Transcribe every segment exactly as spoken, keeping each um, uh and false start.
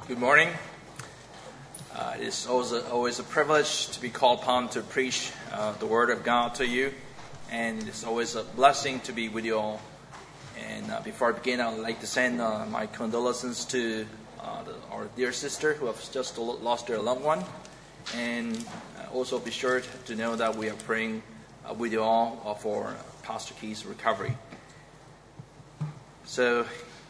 Good morning. Uh, it is always a, always a privilege to be called upon to preach uh, the Word of God to you. And it's always a blessing to be with you all. And uh, before I begin, I would like to send uh, my condolences to uh, the, our dear sister who has just lost their loved one. And uh, also be sure to know that we are praying uh, with you all uh, for Pastor Keith's recovery. So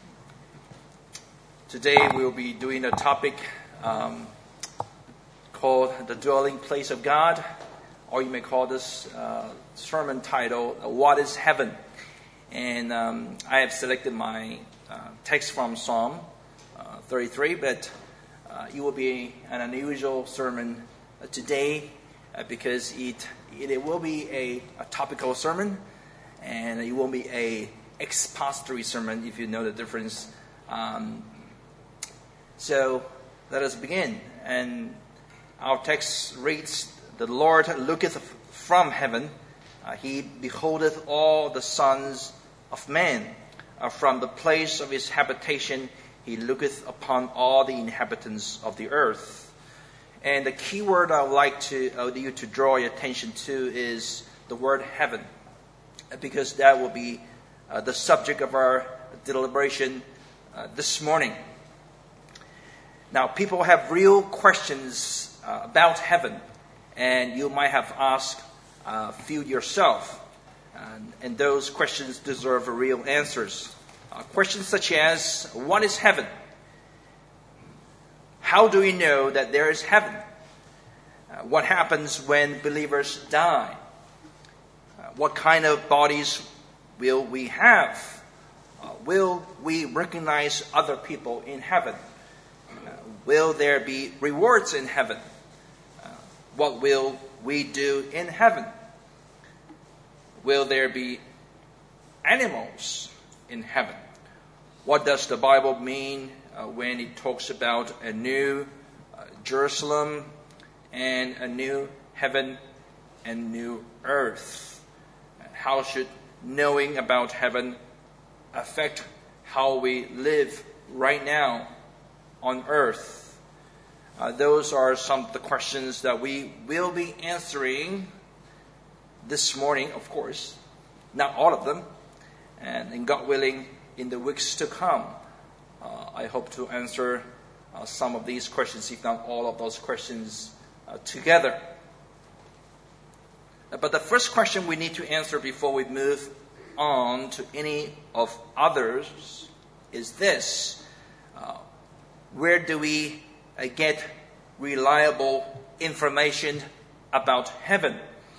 today we will be doing a topic um, called The Dwelling Place of God, or you may call this uh, sermon title, What is Heaven? And um, I have selected my uh, text from Psalm uh, thirty-three, but uh, it will be an unusual sermon uh, today uh, because it, it it will be a, a topical sermon, and it will be a expository sermon, if you know the difference. Um, So let us begin. And our text reads, The Lord looketh from heaven, uh, he beholdeth all the sons of men. Uh, from the place of his habitation, he looketh upon all the inhabitants of the earth. And the key word I would like to, uh, you to draw your attention to is the word heaven, because that will be uh, the subject of our deliberation uh, this morning. Now, people have real questions uh, about heaven, and you might have asked a uh, few yourself, and, and those questions deserve real answers. Uh, questions such as, what is heaven? How do we know that there is heaven? Uh, what happens when believers die? Uh, what kind of bodies will we have? Uh, will we recognize other people in heaven? Will there be rewards in heaven? Uh, what will we do in heaven? Will there be animals in heaven? What does the Bible mean uh, when it talks about a new uh, Jerusalem and a new heaven and new earth? How should knowing about heaven affect how we live right now on earth? Uh, those are some of the questions that we will be answering this morning, of course. Not all of them. And, and God willing, in the weeks to come, uh, I hope to answer uh, some of these questions, if not all of those questions uh, together. But the first question we need to answer before we move on to any of others is this. Uh, Where do we uh, get reliable information about heaven?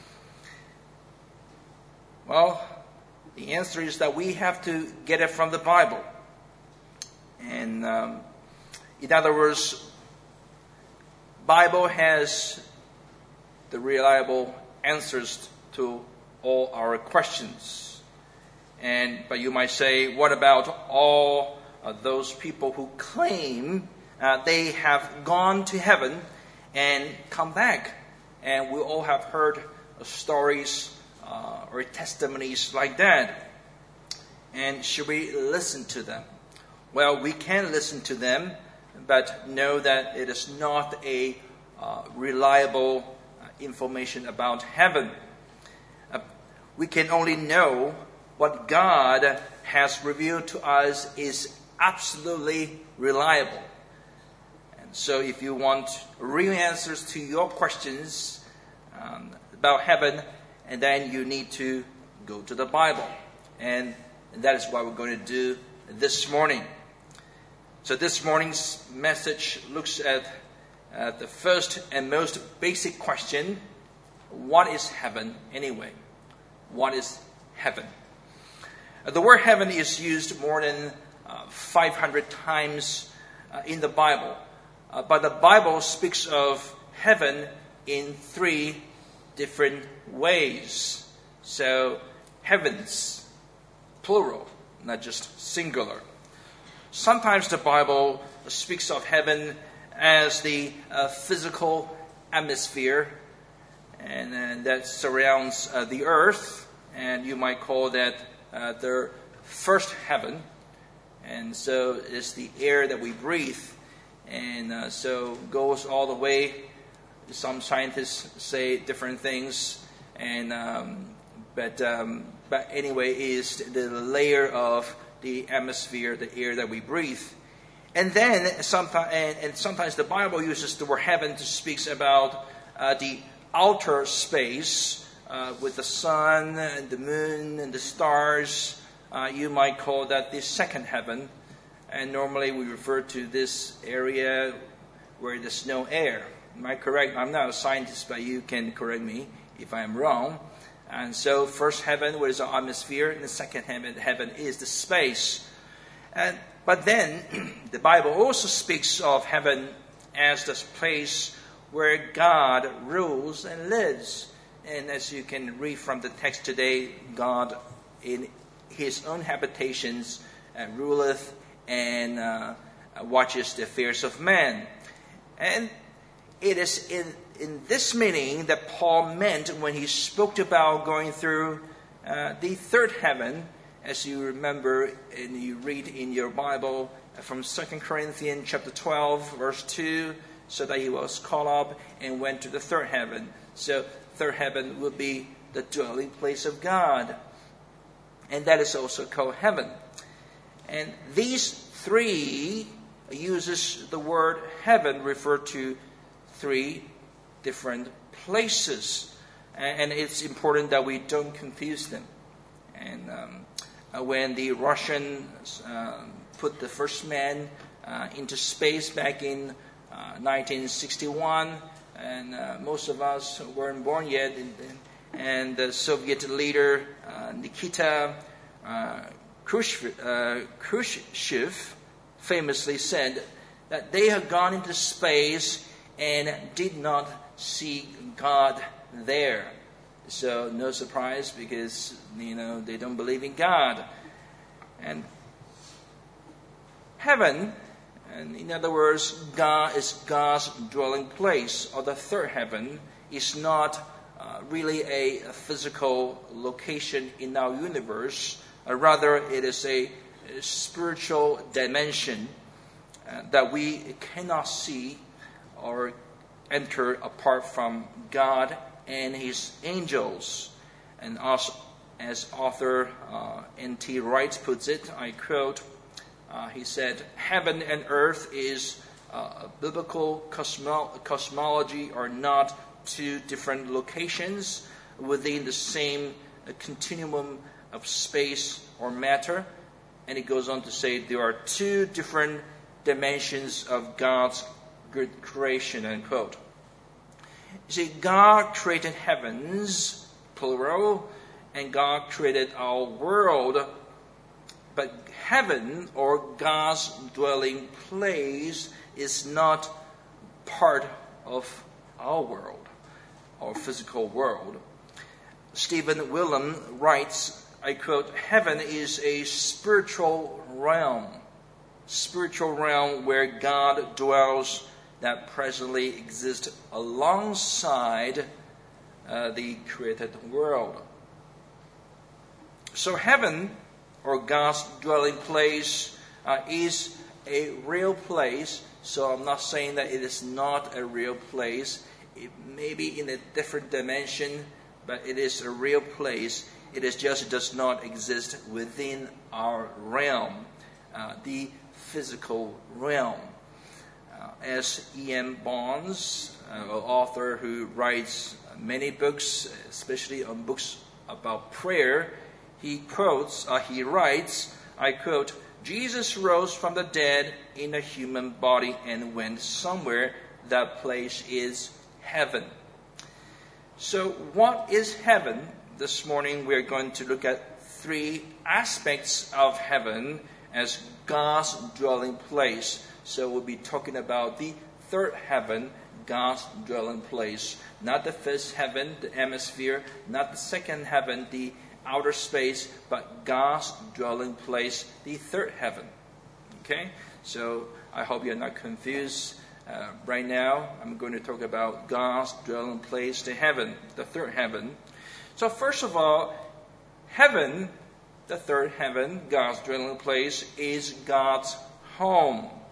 Well, the answer is that we have to get it from the Bible. And um, in other words, Bible has the reliable answers to all our questions. And but you might say, what about all Uh, those people who claim uh, they have gone to heaven and come back? And we all have heard uh, stories uh, or testimonies like that. And should we listen to them? Well, we can listen to them, but know that it is not a uh, reliable uh, information about heaven. Uh, we can only know what God has revealed to us is absolutely reliable. And so if you want real answers to your questions um, about heaven, and then you need to go to the Bible. And that is what we're going to do this morning. So this morning's message looks at uh, the first and most basic question. What is heaven anyway? What is heaven? Uh, the word heaven is used more than Uh, five hundred times uh, in the Bible. Uh, but the Bible speaks of heaven in three different ways. So, heavens, plural, not just singular. Sometimes the Bible speaks of heaven as the uh, physical atmosphere and uh, that surrounds uh, the earth. And you might call that uh, the first heaven. And so it's the air that we breathe. And and uh, so goes all the way. Some scientists say different things, and um, but um, but anyway, is the layer of the atmosphere, the air that we breathe. And then sometimes, and, and sometimes the Bible uses the word heaven to speak about uh, the outer space uh, with the sun and the moon and the stars. Uh, you might call that the second heaven. And normally we refer to this area where there's no air. Am I correct? I'm not a scientist, but you can correct me if I'm wrong. And so first heaven, where is the atmosphere, and the second heaven, heaven is the space. And but then the Bible also speaks of heaven as the place where God rules and lives. And as you can read from the text today, God in his own habitations uh, ruleth and uh, watches the affairs of man. And it is in, in this meaning that Paul meant when he spoke about going through uh, the third heaven, as you remember and you read in your Bible from Second Corinthians chapter twelve, verse two, so that he was caught up and went to the third heaven. So third heaven would be the dwelling place of God. And that is also called heaven. And these three uses the word heaven refer to three different places. And it's important that we don't confuse them. And um, when the Russians uh, put the first man uh, into space back in uh, nineteen sixty-one, and uh, most of us weren't born yet, and, and the Soviet leader uh, Nikita uh, Khrushchev, uh, Khrushchev famously said that they had gone into space and did not see God there. So no surprise, because you know they don't believe in God. And heaven, and in other words, God is God's dwelling place, or the third heaven, is not uh, really a, a physical location in our universe. Uh, rather, it is a, a spiritual dimension uh, that we cannot see or enter apart from God and his angels. And also, as author uh, N T Wright puts it, I quote, uh, he said, "Heaven and earth is uh, biblical cosmo- cosmology are not two different locations within the same uh, continuum of space or matter." And he goes on to say there are two different dimensions of God's good creation, unquote. You see, God created heavens, plural, and God created our world. But heaven, or God's dwelling place, is not part of our world, our physical world. Stephen Willen writes, I quote, "Heaven is a spiritual realm, spiritual realm where God dwells, that presently exists alongside uh, the created world." So heaven, or God's dwelling place, uh, is a real place. So I'm not saying that it is not a real place. It may be in a different dimension, but it is a real place. It is just it does not exist within our realm, uh, the physical realm. Uh, as E M Bonds, uh, an author who writes many books, especially on books about prayer, he quotes, uh, he writes, I quote, "Jesus rose from the dead in a human body and went somewhere. That place is heaven." So what is heaven? This morning we are going to look at three aspects of heaven as God's dwelling place. So we'll be talking about the third heaven, God's dwelling place. Not the first heaven, the atmosphere, not the second heaven, the outer space, but God's dwelling place, the third heaven. Okay? So I hope you're not confused. Uh, right now, I'm going to talk about God's dwelling place, the heaven, the third heaven. So first of all, heaven, the third heaven, God's dwelling place, is God's home.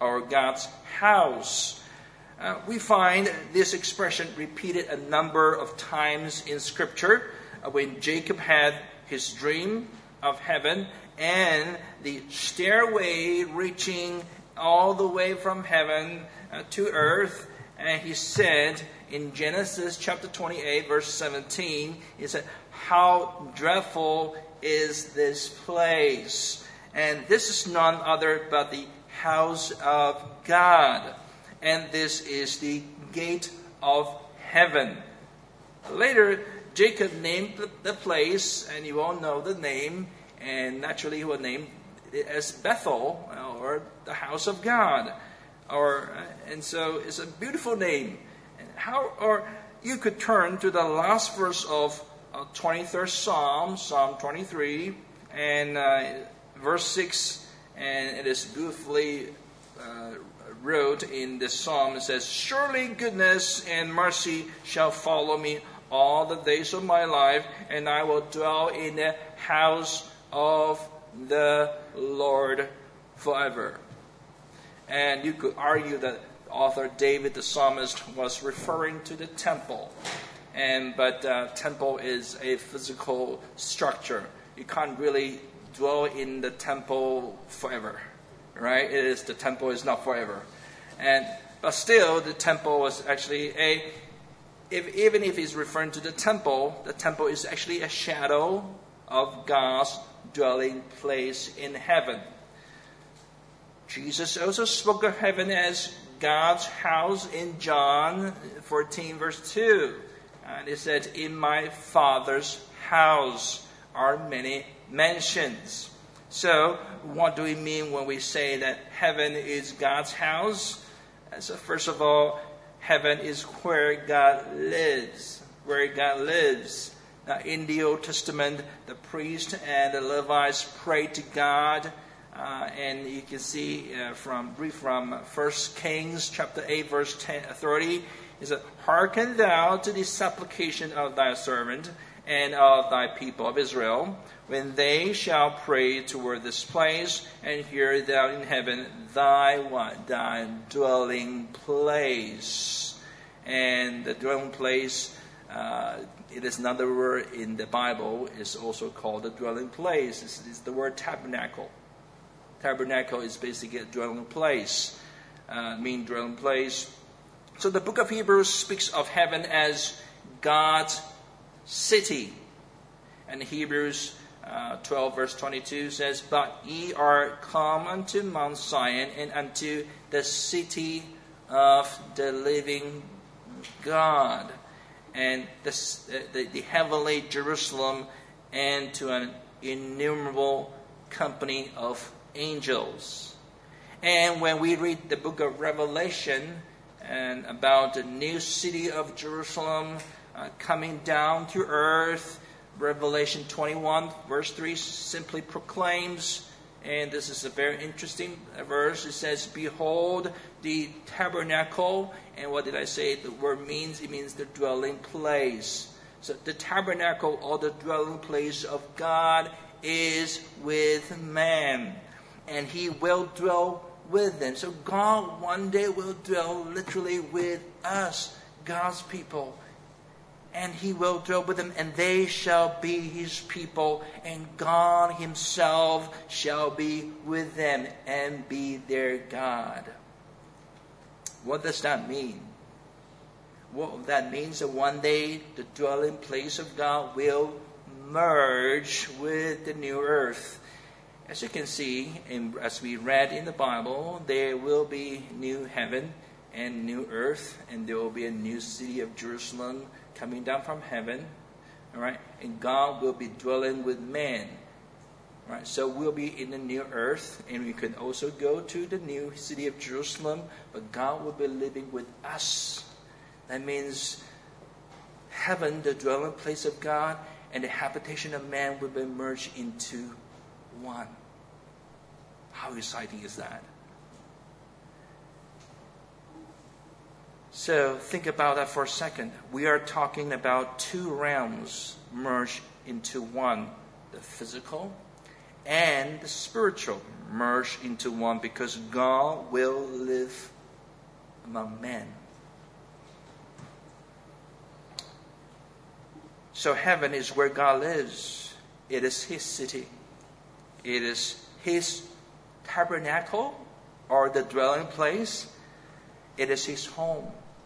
or God's house. Uh, we find this expression repeated a number of times in Scripture. Uh, when Jacob had his dream of heaven and the stairway reaching all the way from heaven uh, to earth, and he said in Genesis chapter twenty-eight, verse seventeen, he said, "How dreadful is this place?" And this is none other but the house of God. And this is the gate of heaven. Later, Jacob named the, the place, and you all know the name, and naturally he will name it as Bethel, or the house of God. Or and so it's a beautiful name. And how? Or you could turn to the last verse of uh, twenty-third Psalm, Psalm twenty-three, and uh, verse six, and it is beautifully uh, wrote in this psalm. It says, "Surely goodness and mercy shall follow me all the days of my life, and I will dwell in the house of the Lord forever." And you could argue that author David the psalmist was referring to the temple, and but uh, temple is a physical structure. You can't really dwell in the temple forever, right? It is the temple is not forever, and but still the temple was actually a. If, even if he's referring to the temple, the temple is actually a shadow of God's dwelling place in heaven. Jesus also spoke of heaven as God's house in John fourteen, verse two. And he said, "In my Father's house are many mansions." So, what do we mean when we say that heaven is God's house? So, first of all, heaven is where God lives. Where God lives. Now, in the Old Testament, the priest and the Levites prayed to God. Uh, and you can see uh, from brief from First Kings chapter eight, verse ten, thirty, is that, "Hearken thou to the supplication of thy servant and of thy people of Israel, when they shall pray toward this place, and hear thou in heaven thy what? Thy dwelling place." And the dwelling place, uh, it is another word in the Bible, is also called the dwelling place. It's, it's the word tabernacle. Tabernacle is basically a dwelling place, uh, mean dwelling place. So the book of Hebrews speaks of heaven as God's city. And Hebrews uh, twelve verse twenty-two says, "But ye are come unto Mount Zion, and unto the city of the living God, and the, the, the heavenly Jerusalem, and to an innumerable company of angels." And when we read the book of Revelation and about the new city of Jerusalem uh, coming down to earth, Revelation twenty-one verse three simply proclaims, and this is a very interesting verse, it says, "Behold the tabernacle," and what did I say the word means? It means the dwelling place. So the tabernacle, or the dwelling place of God, is with man. And he will dwell with them. So God one day will dwell literally with us, God's people. And he will dwell with them, and they shall be his people. And God himself shall be with them and be their God. What does that mean? Well, that means that one day the dwelling place of God will merge with the new earth. As you can see, in, as we read in the Bible, there will be new heaven and new earth, and there will be a new city of Jerusalem coming down from heaven. All right, and God will be dwelling with man. All right, so we'll be in the new earth, and we can also go to the new city of Jerusalem, but God will be living with us. That means heaven, the dwelling place of God, and the habitation of man will be merged into one. How exciting is that? So think about that for a second. We are talking about two realms merged into one. The physical and the spiritual merge into one, because God will live among men. So heaven is where God lives. It is His city. It is His tabernacle, or the dwelling place. It is His home.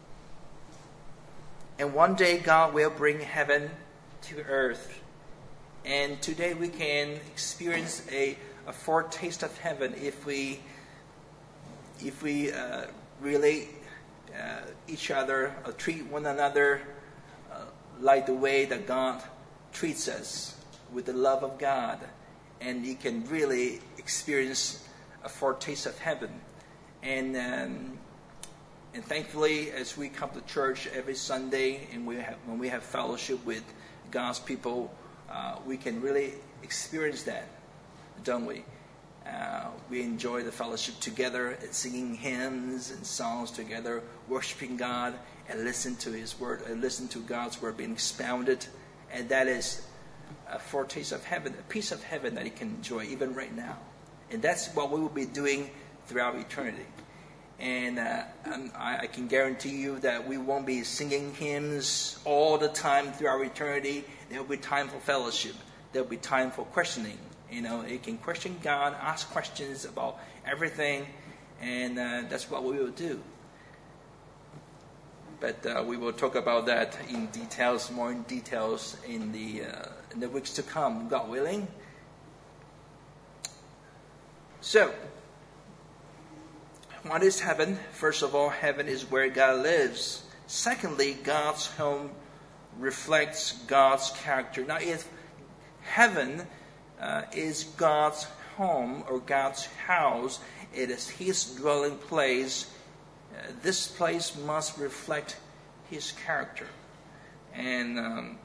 And one day God will bring heaven to earth. And today we can experience a, a foretaste of heaven if we if we uh, relate uh, each other, or treat one another uh, like the way that God treats us, with the love of God. And you can really experience a foretaste of heaven. And um, and thankfully, as we come to church every Sunday, and we have, when we have fellowship with God's people, uh, we can really experience that, don't we? Uh, we enjoy the fellowship together, and singing hymns and songs together, worshiping God, and listen to His word, and listen to God's word being expounded. And that is a foretaste of heaven, a piece of heaven that you can enjoy even right now. And that's what we will be doing throughout eternity. And uh, I, I can guarantee you that we won't be singing hymns all the time throughout eternity. There will be time for fellowship. There will be time for questioning. You know, you can question God, ask questions about everything, and uh, that's what we will do. But uh, we will talk about that in details, more in details in the uh, in the weeks to come, God willing. So, what is heaven? First of all, heaven is where God lives. Secondly, God's home reflects God's character. Now, if heaven uh, is God's home or God's house, it is His dwelling place. Uh, this place must reflect His character. And um,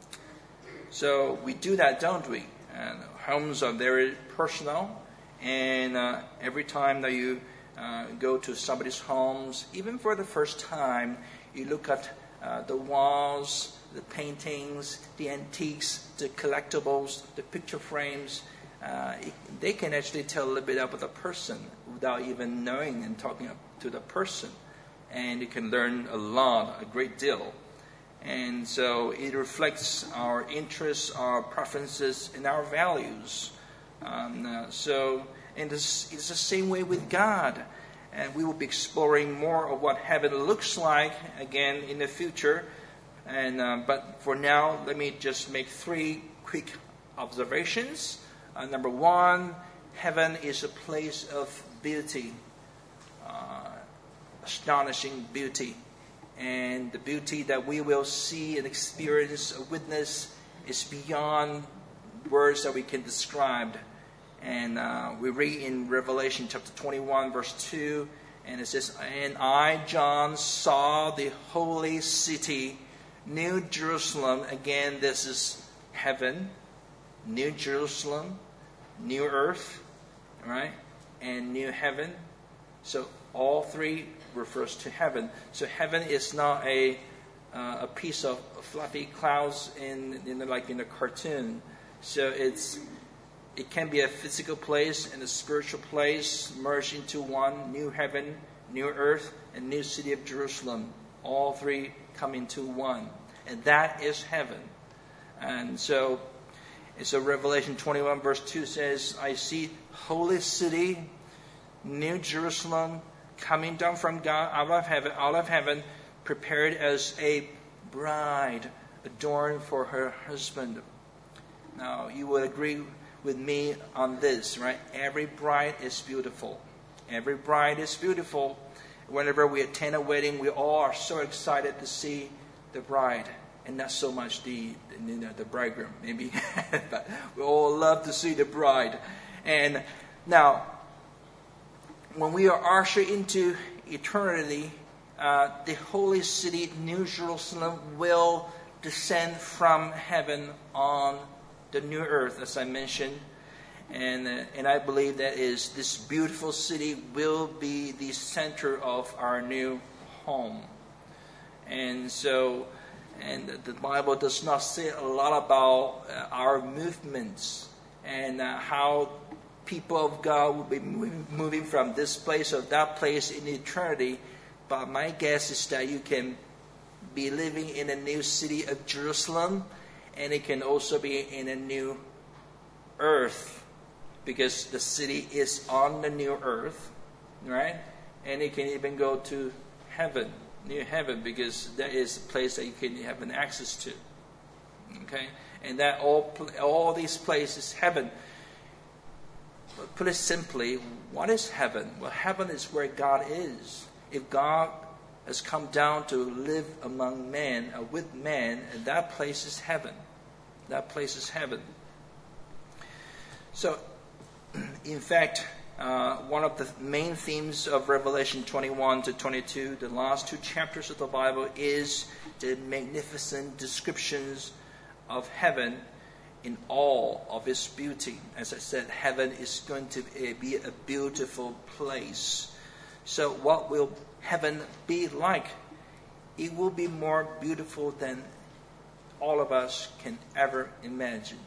so we do that, don't we? And homes are very personal. And uh, every time that you uh, go to somebody's homes, even for the first time, you look at uh, the walls, the paintings, the antiques, the collectibles, the picture frames. Uh, it, they can actually tell a little bit about the person without even knowing and talking to the person. And you can learn a lot, a great deal. And so it reflects our interests, our preferences, and our values. Um, uh, so, and it's, it's the same way with God. And we will be exploring more of what heaven looks like again in the future. And uh, but for now, let me just make three quick observations. Uh, number one, heaven is a place of beauty, uh, astonishing beauty. And the beauty that we will see and experience, witness, is beyond words that we can describe. And uh, we read in Revelation chapter twenty-one, verse two, and it says, "And I, John, saw the holy city, New Jerusalem." Again, this is heaven, New Jerusalem, new earth, right? And new heaven. So all three refers to heaven. So heaven is not a uh, a piece of fluffy clouds in, in the, like in a cartoon. So it's it can be a physical place and a spiritual place merged into one. New heaven, new earth, and new city of Jerusalem. All three come into one, and that is heaven. And so, so Revelation twenty-one verse two says, "I see holy city, New Jerusalem, coming down from God out of heaven, out of heaven, prepared as a bride adorned for her husband." Now, you would agree with me on this, right? Every bride is beautiful. Every bride is beautiful. Whenever we attend a wedding, we all are so excited to see the bride, and not so much the you know, the bridegroom, maybe, but we all love to see the bride. And now, when we are ushered into eternity, uh, the holy city, New Jerusalem, will descend from heaven on the new earth, as I mentioned. And uh, and I believe that is this beautiful city will be the center of our new home. And so, and the Bible does not say a lot about uh, our movements and uh, how people of God will be moving, moving from this place or that place in eternity. But my guess is that you can be living in a new city of Jerusalem, and it can also be in a new earth, because the city is on the new earth, right? And it can even go to heaven, near heaven, because that is a place that you can have an access to. Okay, and that all all these places, heaven. Put it simply, what is heaven? Well, heaven is where God is. If God has come down to live among men, uh, with men, and that place is heaven. That place is heaven. So, in fact, uh, one of the main themes of Revelation twenty-one to twenty-two, the last two chapters of the Bible, is the magnificent descriptions of heaven in all of its beauty. As I said, heaven is going to be a beautiful place. So what will heaven be like? It will be more beautiful than all of us can ever imagine.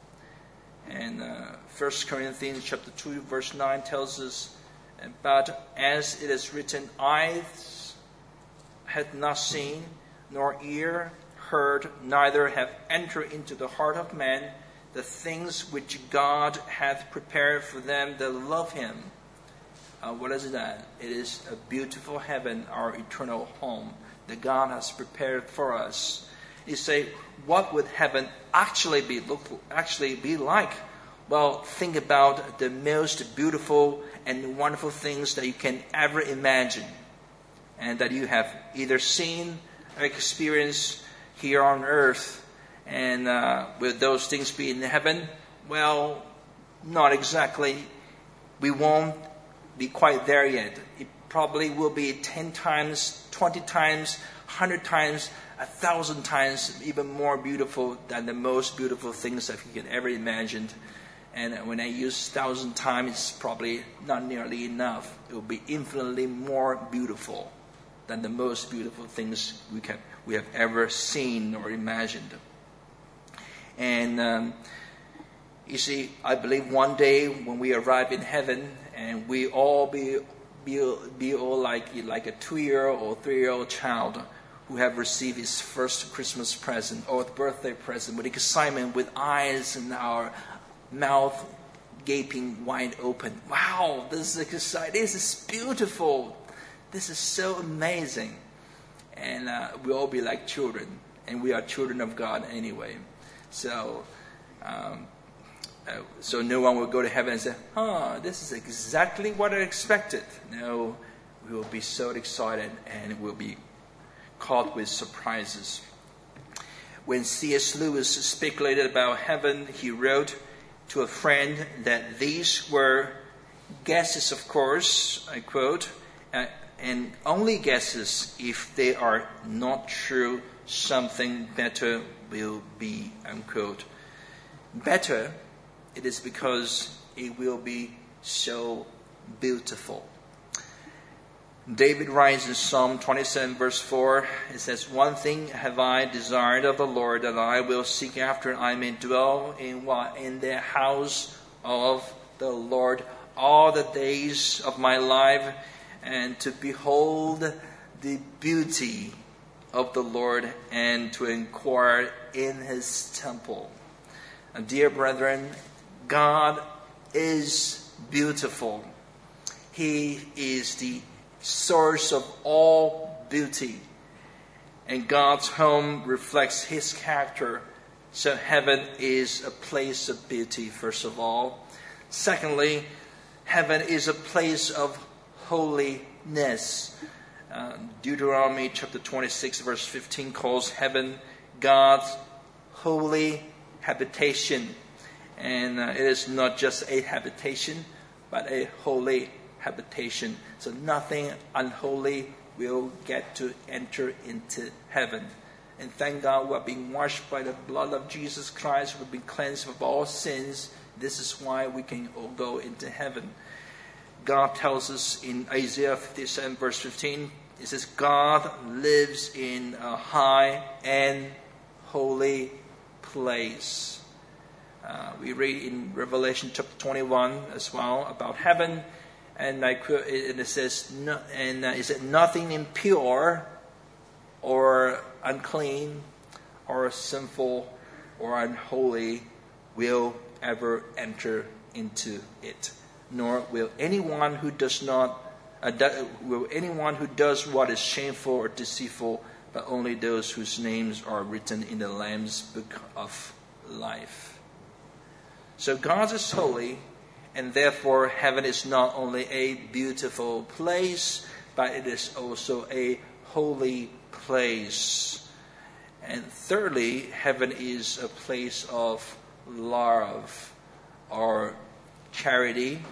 And uh, First Corinthians chapter two verse nine tells us, but as it is written, eyes hath not seen, nor ear heard, neither have entered into the heart of man the things which God hath prepared for them that love him. Uh, what is that? It is a beautiful heaven, our eternal home that God has prepared for us. You say, what would heaven actually be look actually be like? Well, think about the most beautiful and wonderful things that you can ever imagine, and that you have either seen or experienced here on earth. And uh, will those things be in heaven? Well, not exactly. We won't be quite there yet. It probably will be ten times, twenty times, one hundred times, a thousand times even more beautiful than the most beautiful things that you can ever imagine. And when I use thousand times, it's probably not nearly enough. It will be infinitely more beautiful than the most beautiful things we can we have ever seen or imagined. And um, you see, I believe one day when we arrive in heaven, and we all be be, be all like like a two-year-old or three-year-old child who have received his first Christmas present or birthday present with excitement, with eyes and our mouth gaping wide open. Wow, this is exciting! This is beautiful! This is so amazing! And uh, we all be like children, and we are children of God anyway. So, um, uh, so no one will go to heaven and say, "Huh, this is exactly what I expected." No, we will be so excited, and we'll be caught with surprises. When C S Lewis speculated about heaven, he wrote to a friend that these were guesses, of course, I quote, uh, and only guesses. If they are not true, something better will be, unquote. Better, it is because it will be so beautiful. David writes in Psalm twenty-seven verse four, it says, one thing have I desired of the Lord, that I will seek after, I may dwell in what? In the house of the Lord all the days of my life, and to behold the beauty of the Lord, and to inquire in his temple. And dear brethren, God is beautiful. He is the source of all beauty. And God's home reflects his character. So heaven is a place of beauty, first of all. Secondly, heaven is a place of holiness. Uh, Deuteronomy chapter twenty-six verse fifteen calls heaven God's holy habitation. And uh, it is not just a habitation, but a holy habitation. So nothing unholy will get to enter into heaven. And thank God we are being washed by the blood of Jesus Christ. We've been cleansed of all sins. This is why we can all go into heaven. God tells us in Isaiah fifty-seven verse fifteen, it says, God lives in a high and holy place. Uh, we read in Revelation chapter twenty-one as well about heaven, and I quote, and it says, no, and uh, it said, nothing impure or unclean or sinful or unholy will ever enter into it, nor will anyone who does not uh, do, will anyone who does what is shameful or deceitful, but only those whose names are written in the Lamb's book of life. So God is holy, and therefore heaven is not only a beautiful place, but it is also a holy place. And thirdly, heaven is a place of love or charity.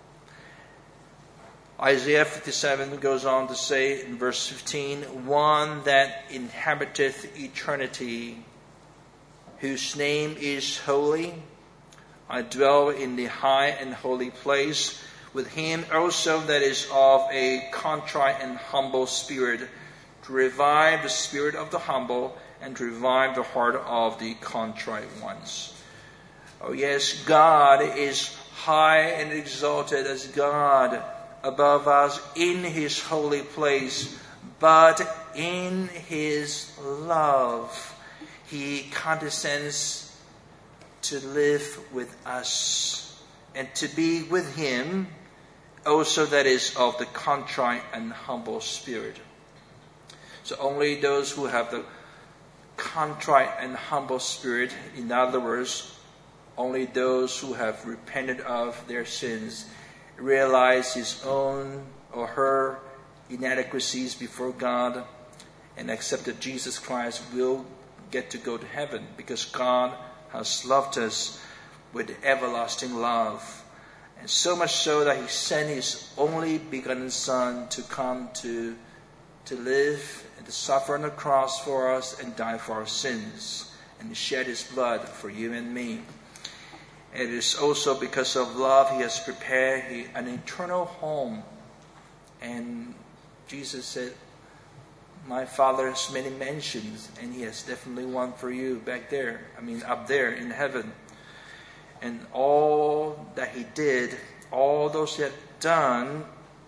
Isaiah fifty-seven goes on to say in verse fifteen, one that inhabiteth eternity, whose name is holy. I dwell in the high and holy place with him also that is of a contrite and humble spirit, to revive the spirit of the humble and to revive the heart of the contrite ones. Oh yes, God is high and exalted as God above us in his holy place, but in his love he condescends to live with us and to be with him also that is of the contrite and humble spirit. So only those who have the contrite and humble spirit, in other words, only those who have repented of their sins, realize his own or her inadequacies before God, and accepted Jesus Christ will get to go to heaven, because God has loved us with everlasting love. And so much so that he sent his only begotten Son to come to, to live and to suffer on the cross for us and die for our sins and shed his blood for you and me. It is also because of love he has prepared an eternal home. And Jesus said, my Father has many mansions, and he has definitely one for you back there. I mean, up there in heaven. And all that he did, all those he had done,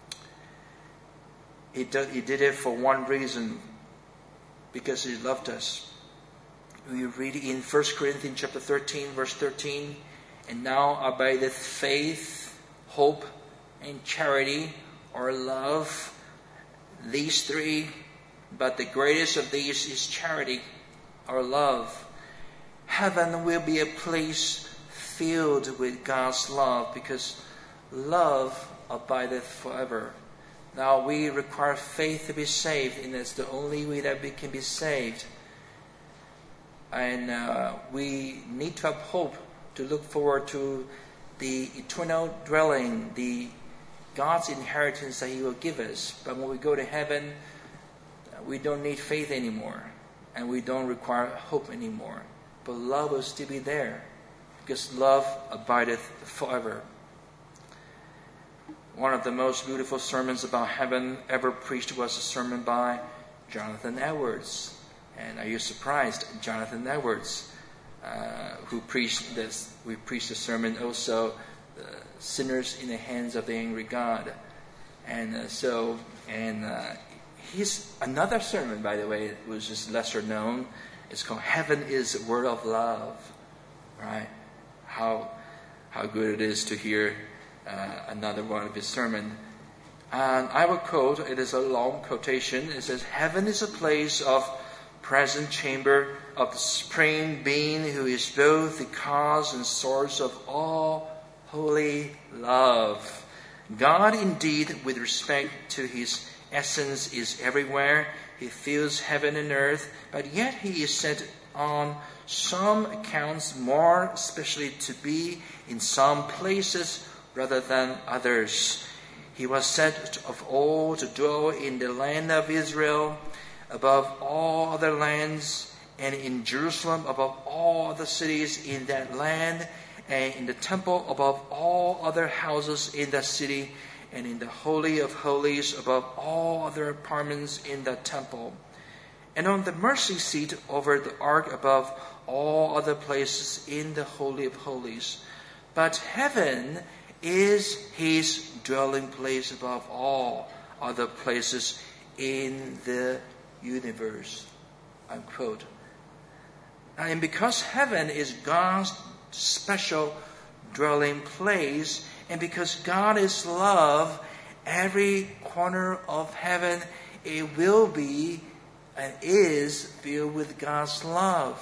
he did, he did it for one reason, because he loved us. We read in First Corinthians chapter thirteen, verse thirteen, and now abideth faith, hope, and charity, or love, these three, but the greatest of these is charity, or love. Heaven will be a place filled with God's love, because love abideth forever. Now we require faith to be saved, and it's the only way that we can be saved. And uh, we need to have hope to look forward to the eternal dwelling, the God's inheritance that he will give us. But when we go to heaven, we don't need faith anymore, and we don't require hope anymore. But love will still be there, because love abideth forever. One of the most beautiful sermons about heaven ever preached was a sermon by Jonathan Edwards. And are you surprised? Jonathan Edwards, uh, who preached this, we preached a sermon also, uh, Sinners in the Hands of the Angry God. And uh, so, and uh, His another sermon, by the way, was just lesser known. It's called "Heaven is a Word of Love." Right? How how good it is to hear uh, another one of his sermon. And I will quote. It is a long quotation. It says, "Heaven is a place of present chamber of the Supreme Being, who is both the cause and source of all holy love. God, indeed, with respect to his essence, is everywhere. He fills heaven and earth, but yet he is said on some accounts more especially to be in some places rather than others. He was said of old to dwell in the land of Israel above all other lands, and in Jerusalem above all other cities in that land, and in the temple above all other houses in that city, and in the Holy of Holies above all other apartments in the temple. and on the mercy seat over the ark above all other places in the Holy of Holies. But heaven is his dwelling place above all other places in the universe. Unquote. And because heaven is God's special dwelling place, and because God is love, every corner of heaven, it will be and is filled with God's love.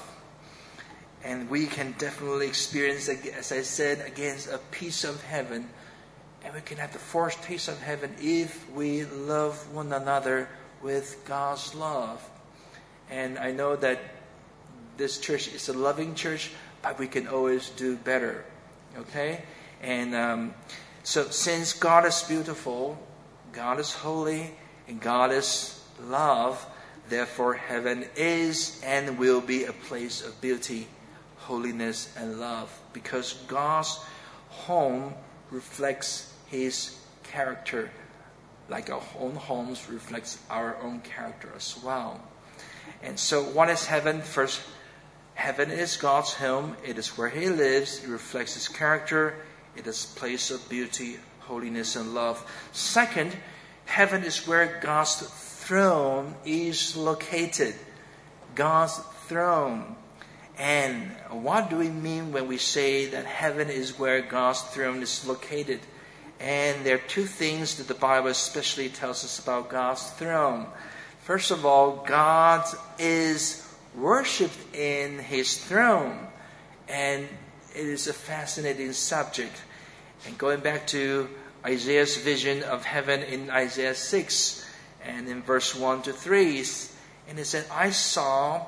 And we can definitely experience, as I said, again, a piece of heaven. And we can have the first taste of heaven if we love one another with God's love. And I know that this church is a loving church, but we can always do better. Okay? And um, so since God is beautiful, God is holy, and God is love, therefore heaven is and will be a place of beauty, holiness, and love. Because God's home reflects his character, like our own homes reflects our own character as well. And so what is heaven? First, heaven is God's home. It is where he lives. It reflects his character. It is a place of beauty, holiness, and love. Second, heaven is where God's throne is located. God's throne. And what do we mean when we say that heaven is where God's throne is located? And there are two things that the Bible especially tells us about God's throne. First of all, God is worshipped in his throne. And it is a fascinating subject. And going back to Isaiah's vision of heaven in Isaiah six, and in verse one to three, and it said, I saw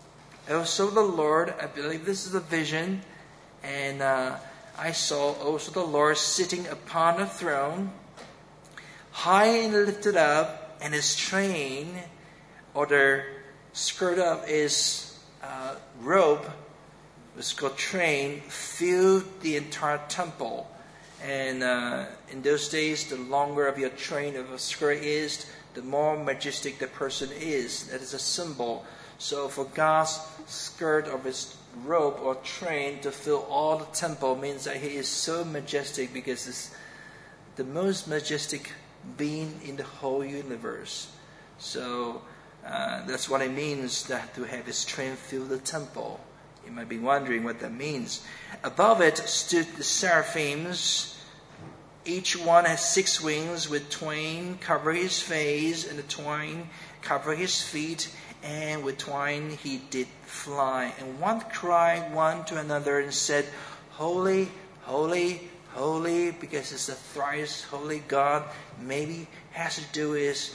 also the Lord, I believe this is a vision, and uh, I saw also the Lord sitting upon a throne, high and lifted up, and his train, or the skirt of his uh, robe, was called train, filled the entire temple. And uh, in those days, the longer of your train of a skirt is, the more majestic the person is. That is a symbol. So for God's skirt of his robe or train to fill all the temple means that he is so majestic, because it's the most majestic being in the whole universe. So uh, that's what it means that to have his train fill the temple. You might be wondering what that means. Above it stood the seraphims. Each one has six wings, with twain cover his face, and the twain cover his feet, and with twine he did fly. And one cried one to another and said, Holy, holy, holy, because it's the thrice holy God. Maybe has to do with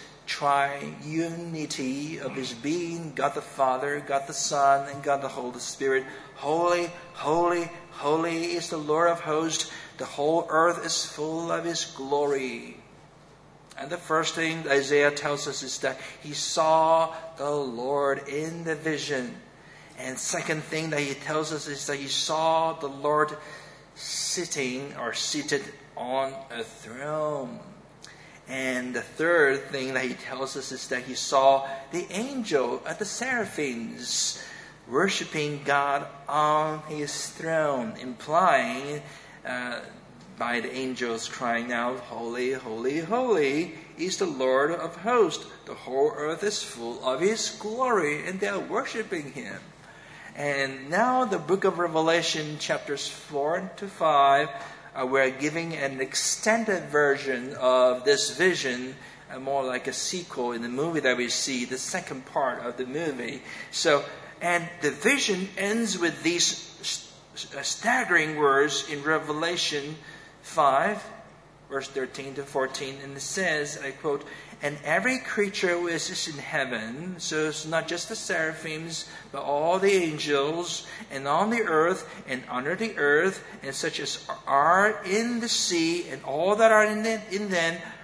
triunity of his being, God the Father, God the Son, and God the Holy Spirit. Holy, holy, holy is the Lord of hosts. The whole earth is full of his glory. And the first thing Isaiah tells us is that he saw the Lord in the vision. And second thing that he tells us is that he saw the Lord sitting or seated on a throne. And the third thing that he tells us is that he saw the angel at the seraphims worshiping God on his throne, implying uh, by the angels crying out, Holy, holy, holy is the Lord of hosts. The whole earth is full of his glory, and they are worshiping him. And now the book of Revelation, chapters four to five, uh, we're giving an extended version of this vision, uh, more like a sequel in the movie that we see, the second part of the movie. So, and the vision ends with these st- staggering words in Revelation five, verse thirteen to fourteen, and it says, I quote, and every creature which is in heaven, so it's not just the seraphims, but all the angels, and on the earth, and under the earth, and such as are in the sea, and all that are in, the, in them,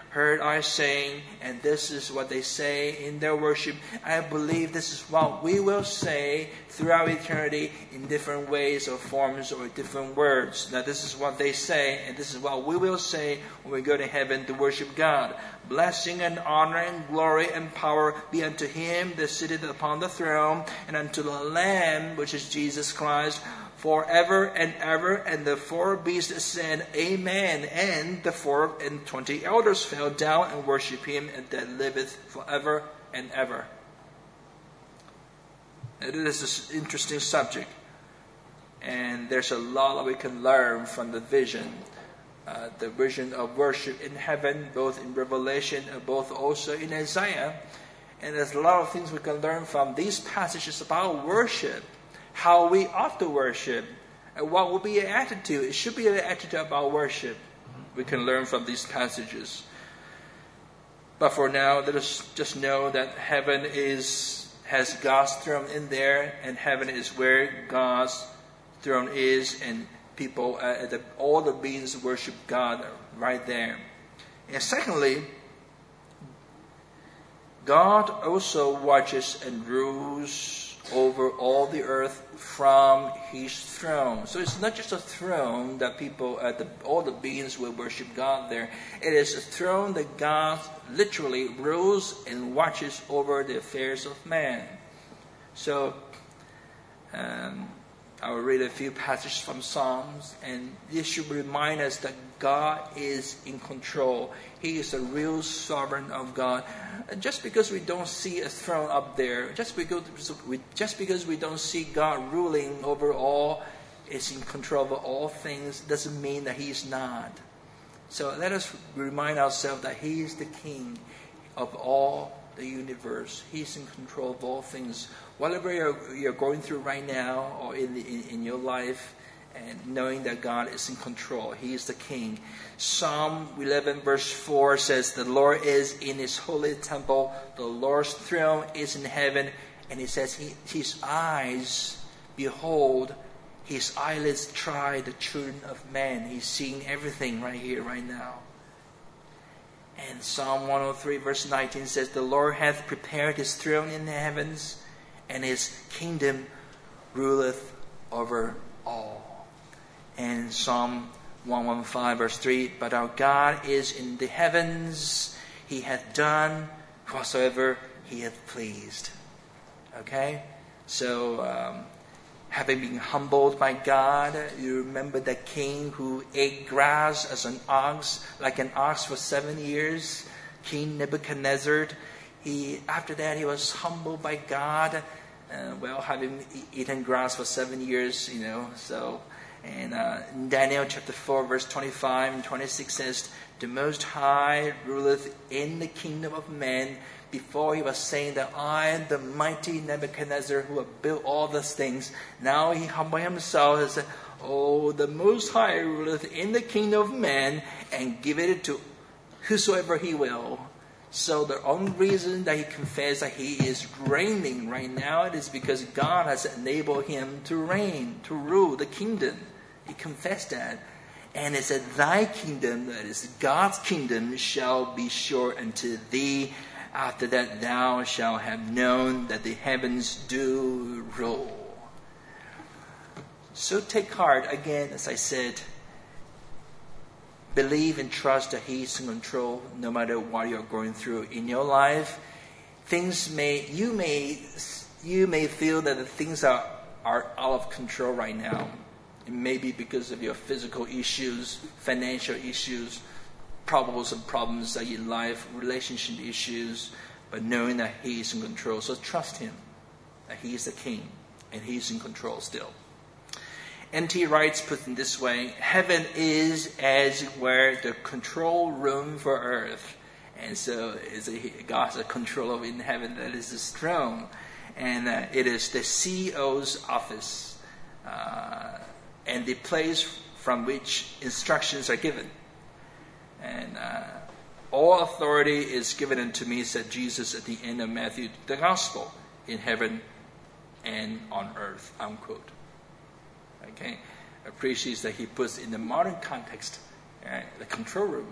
heard I saying, and this is what they say in their worship. I believe this is what we will say throughout eternity in different ways or forms or different words. Now this is what they say, and this is what we will say when we go to heaven to worship God. Blessing and honor and glory and power be unto him that sitteth upon the throne, and unto the Lamb, which is Jesus Christ, forever and ever. And the four beasts said, Amen. And the four and twenty elders fell down and worshipped him that liveth forever and ever. It is an interesting subject, and there's a lot that we can learn from the vision. Uh, the vision of worship in heaven, both in Revelation and both also in Isaiah. And there's a lot of things we can learn from these passages about worship, how we ought to worship, and what will be an attitude. It should be an attitude about worship. We can learn from these passages. But for now, let us just know that heaven is has God's throne in there, and heaven is where God's throne is, and people, uh, the, all the beings worship God right there. And secondly, God also watches and rules over all the earth from his throne. So it's not just a throne that people, uh, the, all the beings will worship God there. It is a throne that God literally rules and watches over the affairs of man. So, um, I will read a few passages from Psalms, and this should remind us that God is in control. He is the real sovereign of God. Just because we don't see a throne up there, just because we, just because we don't see God ruling over all, is in control of all things, doesn't mean that He is not. So let us remind ourselves that He is the King of all the universe. He's in control of all things. Whatever you're, you're going through right now or in, the, in, in your life, and knowing that God is in control. He is the King. Psalm eleven verse four says, The Lord is in His holy temple. The Lord's throne is in heaven. And it says, he, His eyes behold, His eyelids try the children of men. He's seeing everything right here, right now. And Psalm one oh three verse nineteen says, The Lord hath prepared His throne in the heavens, and His kingdom ruleth over all. And Psalm one fifteen verse three, But our God is in the heavens, He hath done whatsoever He hath pleased. Okay? So, um, having been humbled by God, you remember the king who ate grass as an ox, like an ox for seven years, King Nebuchadnezzar. He, after that, he was humbled by God. Uh, well, having eaten grass for seven years, you know, so... And uh, in Daniel chapter four, verse twenty-five and twenty-six says, The Most High ruleth in the kingdom of men. Before he was saying that I am the mighty Nebuchadnezzar who have built all these things. Now he humbled himself and said, Oh, the Most High ruleth in the kingdom of men, and giveth it to whosoever he will. So the only reason that he confessed that he is reigning right now, it is because God has enabled him to reign, to rule the kingdom. He confessed that. And it said, Thy kingdom, that is God's kingdom, shall be sure unto thee. After that thou shalt have known that the heavens do rule. So take heart, again, as I said, believe and trust that He is in control no matter what you're going through in your life. Things may, you may, you may feel that the things are, are out of control right now. It may be because of your physical issues, financial issues, problems and problems in life, relationship issues, but knowing that He is in control. So trust Him, that He is the King, and He is in control still. N T Wright puts it this way, Heaven is as it were the control room for earth. And so it's a, God's a controller in heaven, that is His throne. And uh, it is the C E O's office, uh, and the place from which instructions are given. And uh, all authority is given unto me, said Jesus at the end of Matthew, the gospel, in heaven and on earth, unquote. Okay, appreciates that he puts in the modern context uh, the control room.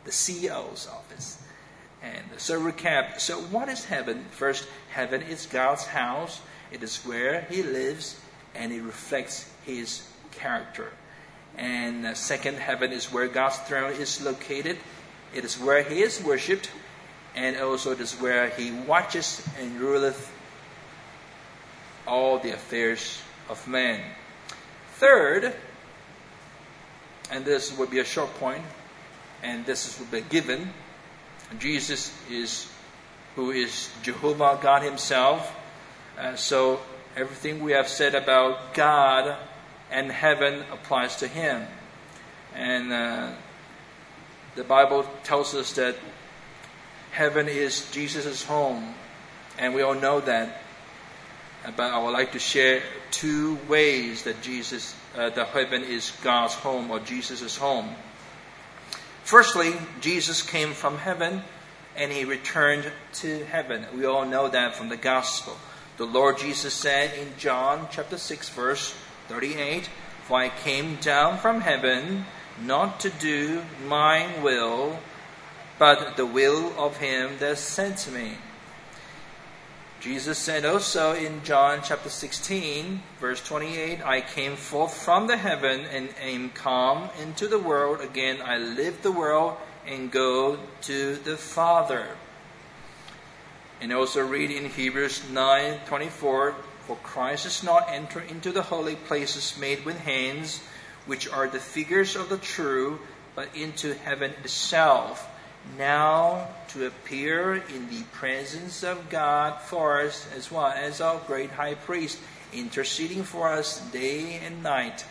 the C E O's office. And so recap. So what is heaven? First, heaven is God's house. It is where He lives, and it reflects His character. And uh, second, heaven is where God's throne is located. It is where He is worshipped, and also it is where He watches and ruleth all the affairs of man. Third, and this will be a short point, and this will be given, Jesus is who is Jehovah God Himself. Uh, so everything we have said about God and heaven applies to Him. And uh, the Bible tells us that heaven is Jesus' home, and we all know that. But I would like to share two ways that Jesus, uh, the heaven is God's home or Jesus' home. Firstly, Jesus came from heaven and He returned to heaven. We all know that from the gospel. The Lord Jesus said in John chapter six verse thirty-eight, "For I came down from heaven not to do my will, but the will of Him that sent me." Jesus said also in John chapter sixteen, verse twenty-eight, "I came forth from the heaven and am come into the world. Again, I leave the world and go to the Father." And also read in Hebrews nine twenty-four, "For Christ is not entered into the holy places made with hands, which are the figures of the true, but into heaven itself, now to appear in the presence of God for us, as well as our great high priest, interceding for us day and night."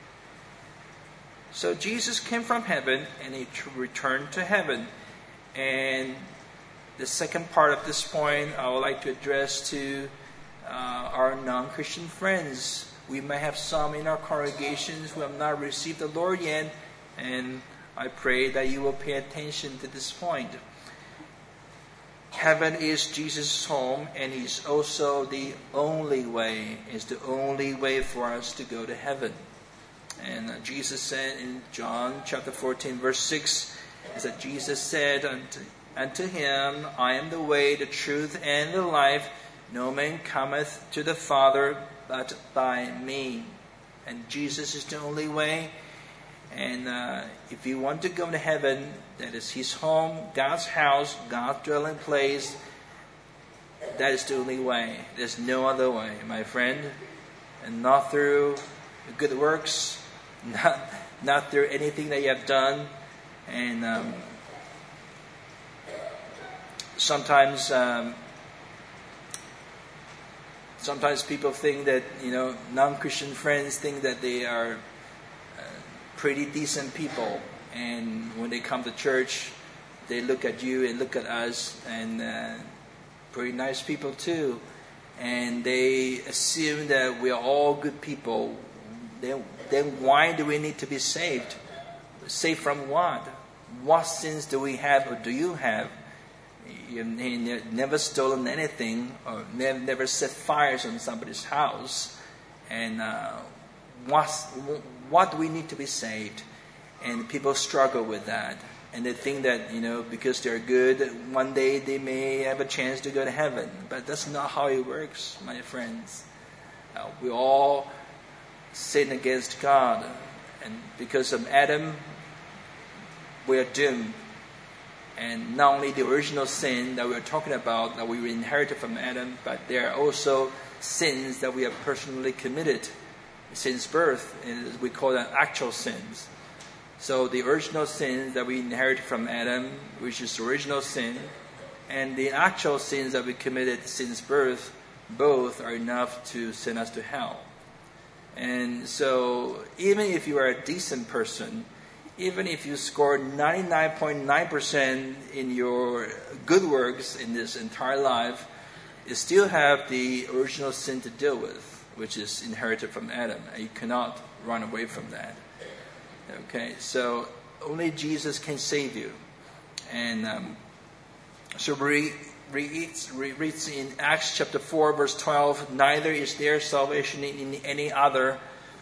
So Jesus came from heaven and He returned to heaven. And the second part of this point I would like to address to uh, our non-Christian friends. We may have some in our congregations who have not received the Lord yet, and I pray that you will pay attention to this point. Heaven is Jesus' home, and He's also the only way. It's the only way for us to go to heaven. And uh, Jesus said in John chapter fourteen, verse six, is that Jesus said unto, unto him, "I am the way, the truth, and the life. No man cometh to the Father but by me." And Jesus is the only way. And uh, if you want to go to heaven, that is His home, God's house, God's dwelling place, that is the only way. There's no other way, my friend. And not through good works, not, not through anything that you have done. And um, sometimes, um, sometimes people think that, you know, non-Christian friends think that they are pretty decent people, and when they come to church, they look at you and look at us, and uh, pretty nice people too, and they assume that we are all good people. Then, then why do we need to be saved? Saved from what? What sins do we have, or do you have? You've never stolen anything, or never, never set fires on somebody's house, and uh, what's what do we need to be saved? And people struggle with that. And they think that, you know, because they're good, one day they may have a chance to go to heaven. But that's not how it works, my friends. Uh, we all sin against God. And because of Adam, we are doomed. And not only the original sin that we're talking about, that we inherited from Adam, but there are also sins that we have personally committed since birth, and we call them actual sins. So the original sins that we inherited from Adam, which is the original sin, and the actual sins that we committed since birth, both are enough to send us to hell. And so even if you are a decent person, even if you score ninety-nine point nine percent in your good works in this entire life, you still have the original sin to deal with, which is inherited from Adam. And you cannot run away from that. Okay, so only Jesus can save you. And um, so we read, read in Acts chapter four, verse twelve, "Neither is there salvation in any other,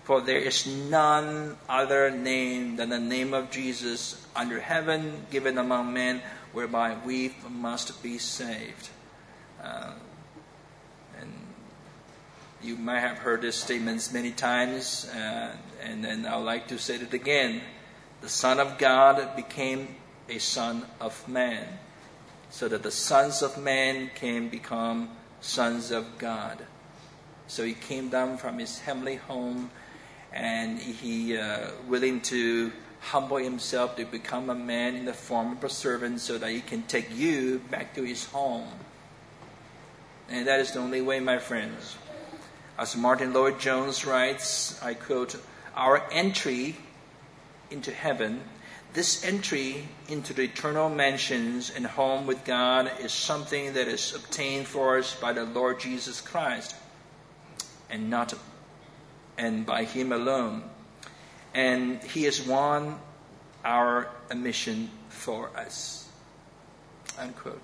For there is none other name than the name of Jesus under heaven given among men whereby we must be saved. Uh, and you might have heard these statements many times, uh, and then I would like to say it again. The Son of God became a son of man, so that the sons of man can become sons of God. So he came down from his heavenly home, and he uh, willing to humble himself to become a man in the form of a servant so that he can take you back to his home. And that is the only way, my friends. As Martin Lloyd-Jones writes, I quote, "Our entry into heaven, this entry into the eternal mansions and home with God is something that is obtained for us by the Lord Jesus Christ, and not and by Him alone. And He has won our admission for us." Unquote.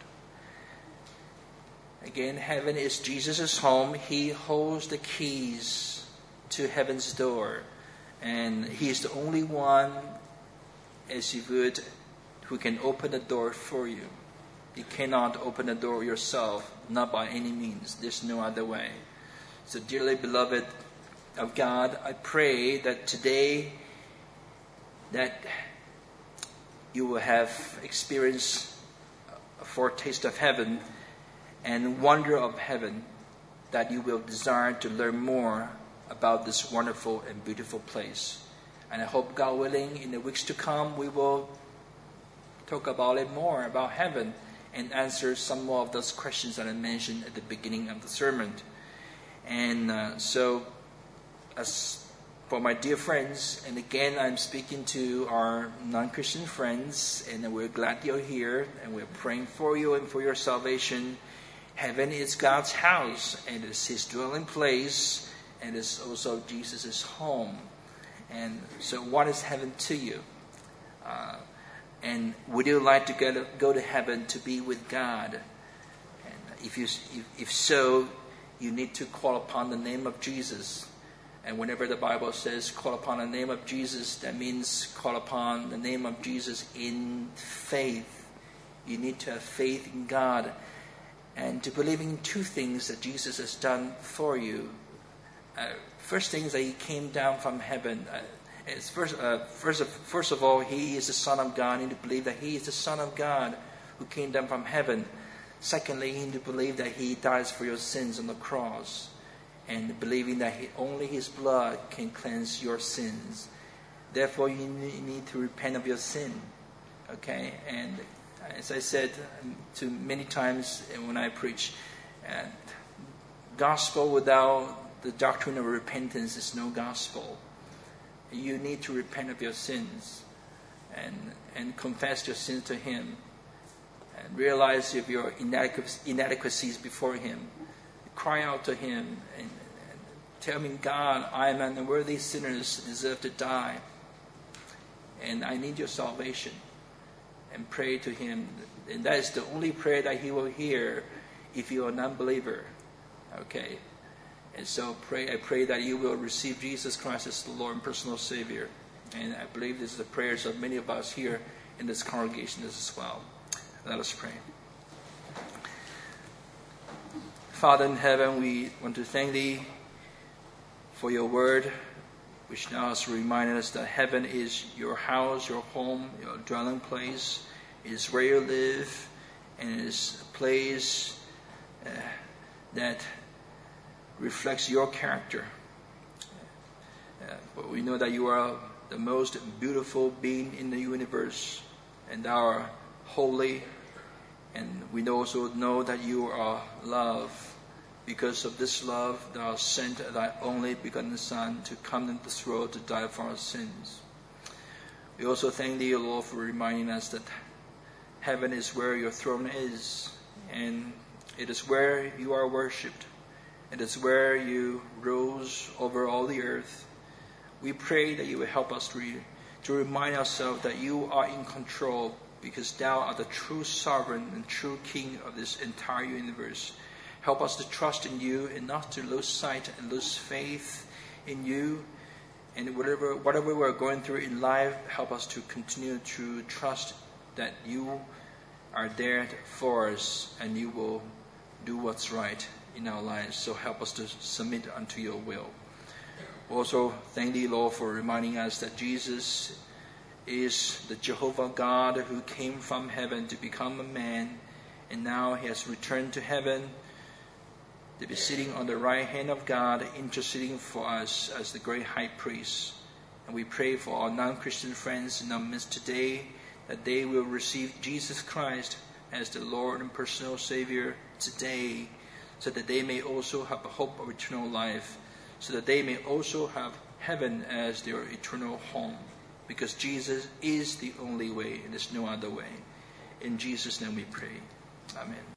Again, heaven is Jesus' home. He holds the keys to heaven's door. And He is the only one, as you would, who can open the door for you. You cannot open the door yourself, not by any means. There's no other way. So dearly beloved of God, I pray that today that you will have experienced a foretaste of heaven and wonder of heaven, that you will desire to learn more about this wonderful and beautiful place. And I hope, God willing, in the weeks to come, we will talk about it more, about heaven, and answer some more of those questions that I mentioned at the beginning of the sermon. And uh, so, as for my dear friends, and again I'm speaking to our non-Christian friends, and we're glad you're here, and we're praying for you and for your salvation. Heaven is God's house, and it's His dwelling place, and it's also Jesus' home. And so what is heaven to you? Uh, and would you like to go to, go to heaven to be with God? And if you, if, if so, you need to call upon the name of Jesus. And whenever the Bible says call upon the name of Jesus, that means call upon the name of Jesus in faith. You need to have faith in God and to believe in two things that Jesus has done for you. Uh, first thing is that He came down from heaven. Uh, it's first, uh, first, of, first of all, He is the Son of God. You need to believe that He is the Son of God who came down from heaven. Secondly, you need to believe that He dies for your sins on the cross, and believing that he, only His blood can cleanse your sins. Therefore, you need to repent of your sin. Okay? And as I said to many times when I preach, uh, gospel without the doctrine of repentance is no gospel. You need to repent of your sins and, and confess your sins to Him. And realize of your inadequacies before Him. Cry out to Him and, and tell Him, God, I am an unworthy sinner, deserve to die, and I need your salvation. And pray to Him. And that is the only prayer that He will hear if you are an unbeliever. Okay? And so pray. I pray that you will receive Jesus Christ as the Lord and personal Savior. And I believe this is the prayers of many of us here in this congregation as well. Let us pray. Father in heaven, we want to thank Thee for your word, which now has reminded us that heaven is your house, your home, your dwelling place. It is where you live, and it is a place uh, that reflects your character. Uh, but we know that you are the most beautiful being in the universe, and thou art holy, and we also know that you are love. Because of this love, thou hast sent thy only begotten Son to come into this world to die for our sins. We also thank Thee, O Lord, for reminding us that heaven is where your throne is, and it is where you are worshipped. It is where you rose over all the earth. We pray that you will help us to, re- to remind ourselves that you are in control, because thou art the true sovereign and true king of this entire universe. Help us to trust in you and not to lose sight and lose faith in you, And whatever, whatever we're going through in life, help us to continue to trust that you are there for us and you will do what's right in our lives. So help us to submit unto your will. Also, thank thee, Lord, for reminding us that Jesus is the Jehovah God who came from heaven to become a man, and now he has returned to heaven to be sitting on the right hand of God, interceding for us as the great high priest. And we pray for our non-Christian friends in our midst today, that they will receive Jesus Christ as the Lord and personal Savior today, so that they may also have a hope of eternal life, so that they may also have heaven as their eternal home. Because Jesus is the only way, and there's no other way. In Jesus' name we pray. Amen.